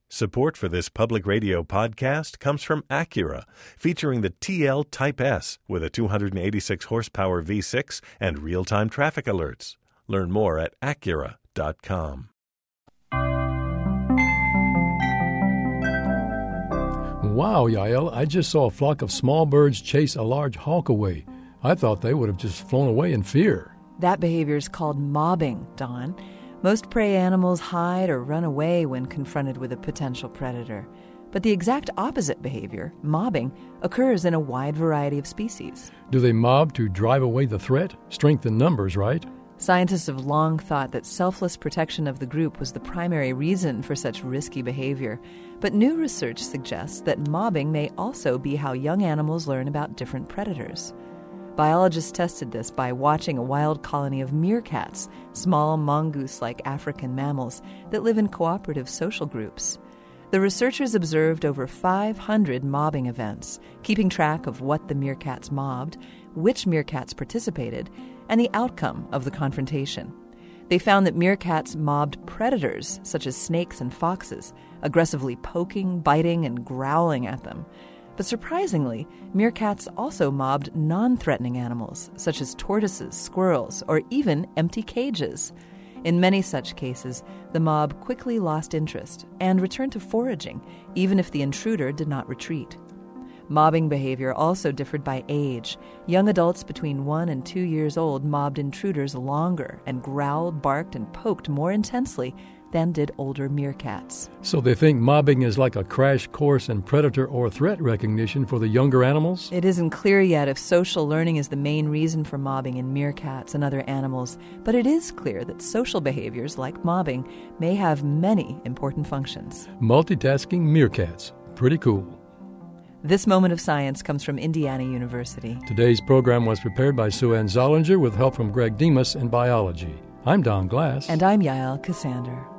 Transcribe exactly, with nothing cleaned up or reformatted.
Support for this public radio podcast comes from Acura, featuring the T L Type S with a two hundred eighty-six horsepower V six and real-time traffic alerts. Learn more at Acura dot com. Wow, Yael, I just saw a flock of small birds chase a large hawk away. I thought they would have just flown away in fear. That behavior is called mobbing, Don. Most prey animals hide or run away when confronted with a potential predator. But the exact opposite behavior, mobbing, occurs in a wide variety of species. Do they mob to drive away the threat? Strength in numbers, right? Scientists have long thought that selfless protection of the group was the primary reason for such risky behavior. But new research suggests that mobbing may also be how young animals learn about different predators. Biologists tested this by watching a wild colony of meerkats, small mongoose-like African mammals that live in cooperative social groups. The researchers observed over five hundred mobbing events, keeping track of what the meerkats mobbed, which meerkats participated, and the outcome of the confrontation. They found that meerkats mobbed predators, such as snakes and foxes, aggressively poking, biting, and growling at them. But surprisingly, meerkats also mobbed non-threatening animals, such as tortoises, squirrels, or even empty cages. In many such cases, the mob quickly lost interest and returned to foraging, even if the intruder did not retreat. Mobbing behavior also differed by age. Young adults between one and two years old mobbed intruders longer and growled, barked, and poked more intensely than did older meerkats. So they think mobbing is like a crash course in predator or threat recognition for the younger animals? It isn't clear yet if social learning is the main reason for mobbing in meerkats and other animals, but it is clear that social behaviors like mobbing may have many important functions. Multitasking meerkats. Pretty cool. This moment of science comes from Indiana University. Today's program was prepared by Sue Ann Zollinger with help from Greg Demas in biology. I'm Don Glass. And I'm Yael Cassander.